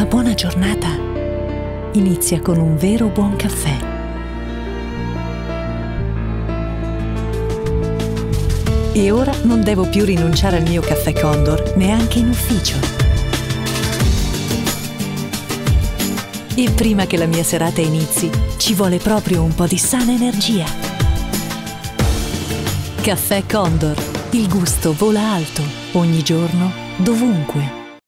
Una buona giornata inizia con un vero buon caffè. E ora non devo più rinunciare al mio caffè Condor, neanche in ufficio. E prima che la mia serata inizi, ci vuole proprio un po' di sana energia. Caffè Condor, il gusto vola alto, ogni giorno, dovunque.